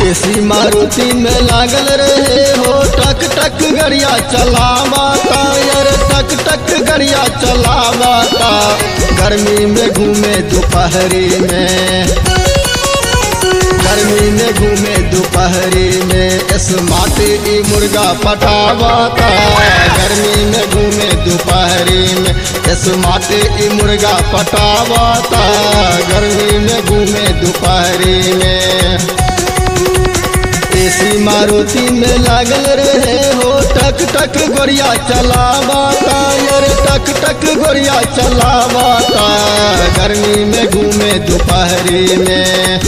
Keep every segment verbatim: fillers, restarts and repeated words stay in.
देसी मारुति में लागल रहे हो टक टक गड़िया चलावाता यार टक टक गड़िया चलावाता गर्मी में घूमे दोपहरी में गर्मी में घूमे दोपहरी में स्मार्ट ई मुर्गा पटावाता गर्मी में घूमे दोपहरी में स्मार्ट ई मुर्गा पटावाता गर्मी में घूमे दोपहरी में देसी मारुति में लागल रहे हो टक टक गोरिया चलावाता यार टक टक गोरिया चलावाता गर्मी में घूमे दोपहरी में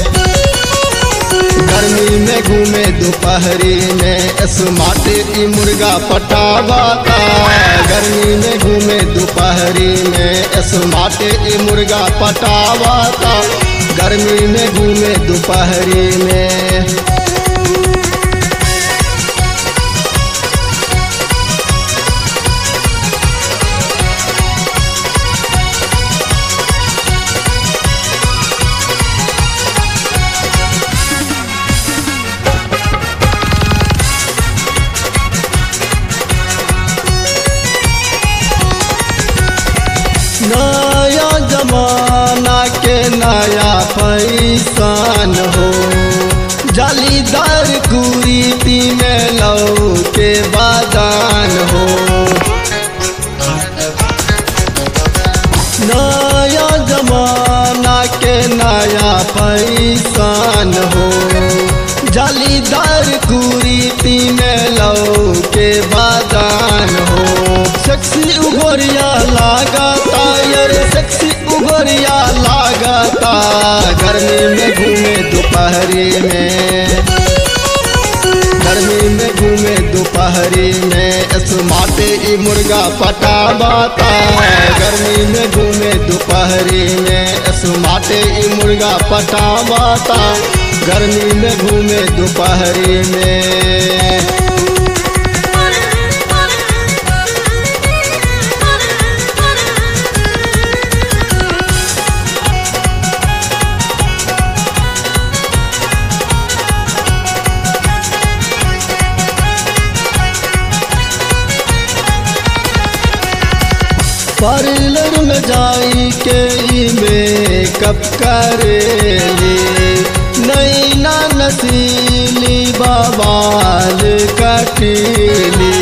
गर्मी में घूमे दोपहरी में स्मार्ट ई मुर्गा पटावाता गर्मी में घूमे दोपहरी में स्मार्ट ई मुर्गा पटावाता गर्मी में घूमे दोपहरी में नया जमाना के नया फैशन हो जालीदार कुरीति में लौ के बादान हो नया जमाना के नया फैशन हो जालीदार कुरीति में लौ के बादान हो सेक्सी उगोरिया लगाता यार सेक्सी उगोरिया लगाता गर्मी में घूमे दोपहरी में गर्मी में घूमे दोपहरी में स्मार्ट ई मुर्गा पटावाता गर्मी में घूमे दोपहरी में स्मार्ट ई मुर्गा पटावाता गर्मी में घूमे दोपहरी में पार्लर में जाई के मेकअप करेली नैना नसीली बाबाल कटीली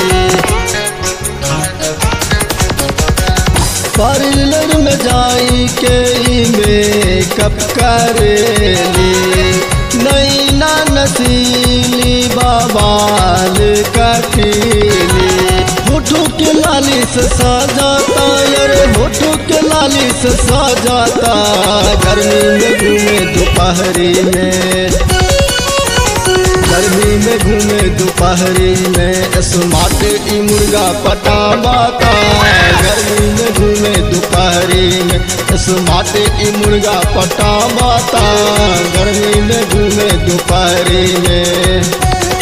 पार्लर में जाई के मेकअप करेली नैना नसीली बाबाल कटीली होठों के लाली से सजाता यार होठों के लाली से सजाता गर्मी में घूमे दोपहरी में गर्मी में घूमे दोपहरी में स्मार्ट ई मुर्गा पटावाता गर्मी में घूमे दोपहरी में स्मार्ट ई मुर्गा पटावाता गर्मी में घूमे दोपहरी में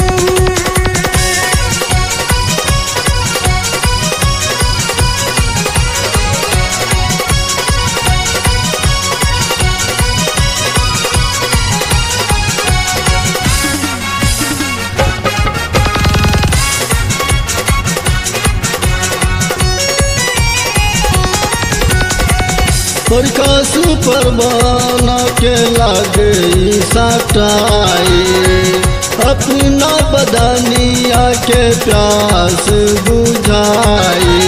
प्रकाश परवाना के लागे सटाई अपना बदनिया के प्यास बुझाई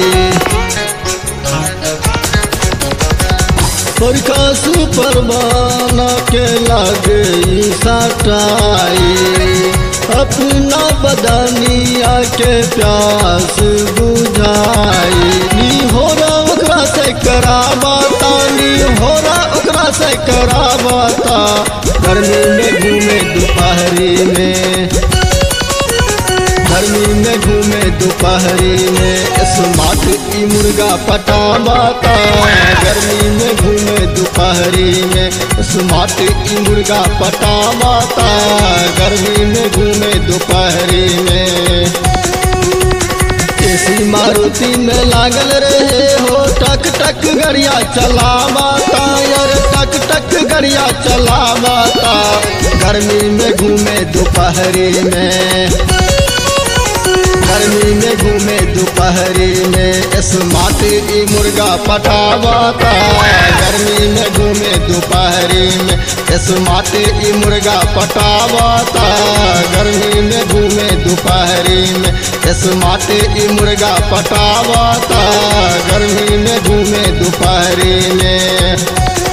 प्रकाश परवाना के लागे सटाई अपना बदनिया के प्यास बुझाई निहोरा ओकरा से करावाता निहोरा ओकरा से करावाता गर्मी में घूमे दोपहरी में गर्मी में घूमे दोपहरी में स्मार्ट ई मुर्गा पटावाता गर्मी में घूमे दोपहरी में स्मार्ट ई मुर्गा पटावाता गर्मी में घूमे दोपहरी में देसी मारुति में लागल रहे हो टक टक गड़िया चलावाता यार टक टक गड़िया चलावाता गर्मी में घूमे दोपहरी में गर्मी में घूमे दोपहरी में स्मार्ट ई मुर्गा पटावाता गर्मी में घूमे दोपहरी में स्मार्ट ई मुर्गा पटावाता गर्मी में घूमे दोपहरी में स्मार्ट ई मुर्गा पटावाता गर्मी में घूमे दोपहरी में।